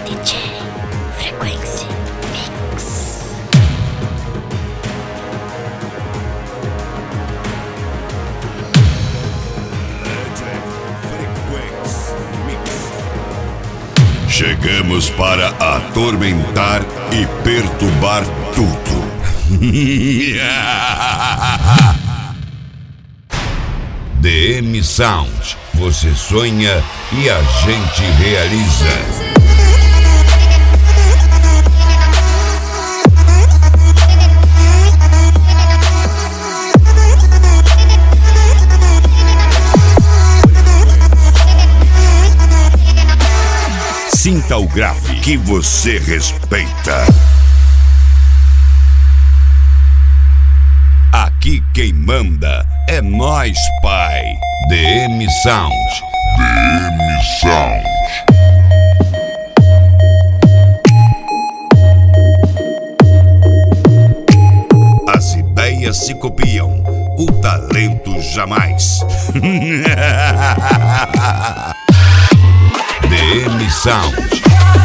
DJ Frequency Mix. Chegamos para atormentar e perturbar tudo. DM Sound. Você sonha e a gente realiza. Sinta o grave que você respeita. Aqui quem manda é nós, pai. DM Sound. DM Sound. As ideias se copiam, o talento jamais. DM Sound.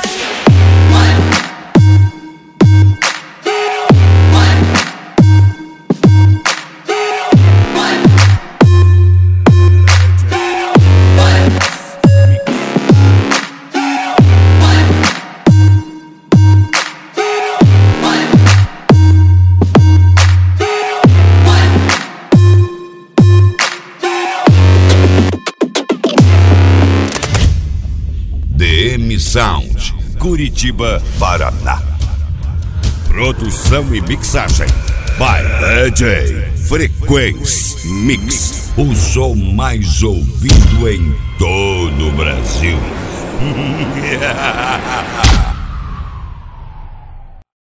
DM Sound, Curitiba, Paraná. Produção e mixagem by DJ Frequency Mix. O som mais ouvido em todo o Brasil.